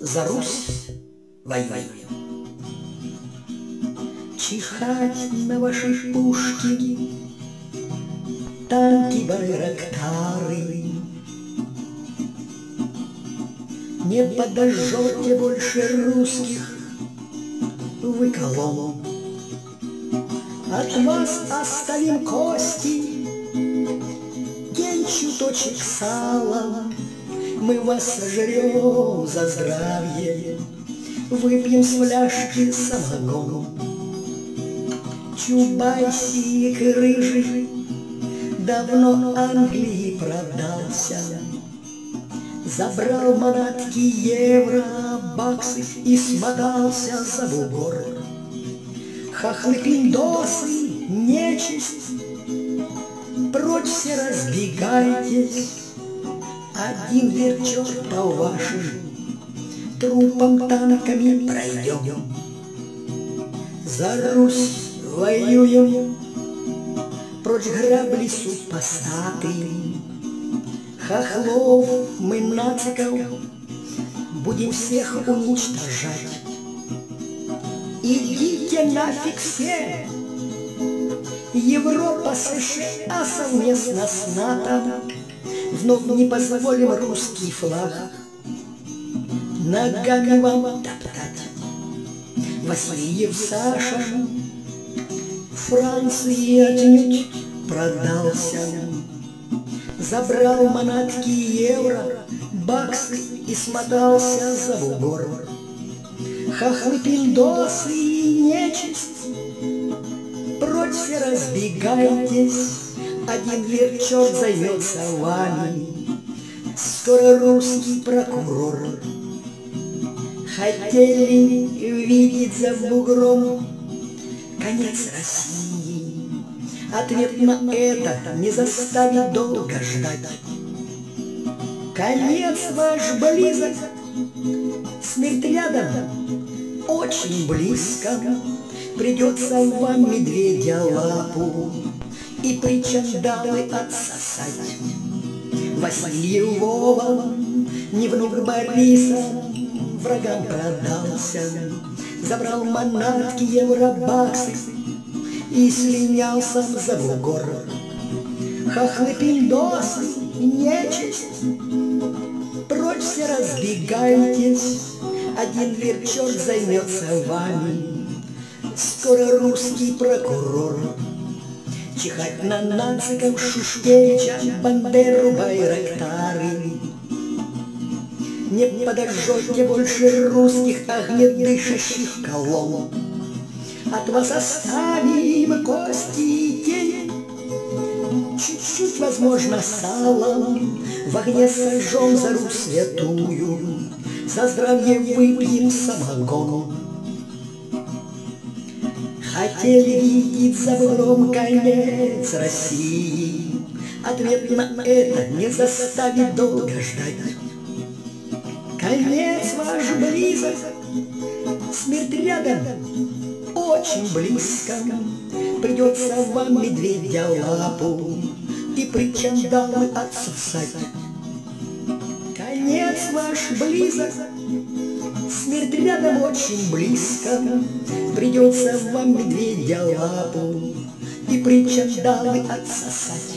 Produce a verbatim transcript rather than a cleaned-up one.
за Русь воюем. Чихать на ваши пушки, танки, байрактары. Не подожжете больше русских вы колонн. От вас оставим кости, день чуточек сала. Мы вас сожрем за здравие, выпьем с фляжки самогон. Чубайсик рыжий давно Англии продался, забрал манатки, евро, баксы и смотался за бугор. Хохлы, пиндосы, нечисть, прочь все разбегайтесь, один верчер по вашим трупам танками пройдем. За Русь воюем, прочь грабли супостаты. Хохлов мы нациков будем всех уничтожать. Идите нафиг все, Европа, США совместно с НАТО. Вновь не позволим русский флаг ногами вам топтать. Васильев Саша Франции отнюдь продался, забрал манатки, евро, баксы и смотался за бугор. Хохлы, пиндосы и нечисть, прочь все разбегайтесь, один верчер займется вами, скоро русский прокурор. Хотели видеть за бугром конец России, ответ на это не заставит долго ждать. Конец ваш близок, смерть рядом, очень близко. Придется вам, медведя, лапу и причандалы отсосать. Васильев Вова, не внук Бориса, врагам продался, забрал манатки, евро, баксы и слинялся за бугор. Хохлы, пиндосы, нечисть, прочь все разбегайтесь, один верчер займется вами, скоро русский прокурор. Чихать на нациков, Шушкевича, Бандеру, байрактары. Не подожжете больше русских огнедышащих колонн. От вас оставим кости и тень, чуть-чуть, возможно, салом. В огне сожжем за Русь святую, за здравие выпьем самогон. Хотели видеть за бугром конец России, ответ на это не заставит долго ждать. Конец ваш близок, смерть рядом, очень близко. Придется вам, медведя, лапу и причандалы отсосать. Конец ваш близок, смерть рядом, очень близко. Придется вам, медведя, лапу и причандалы отсосать.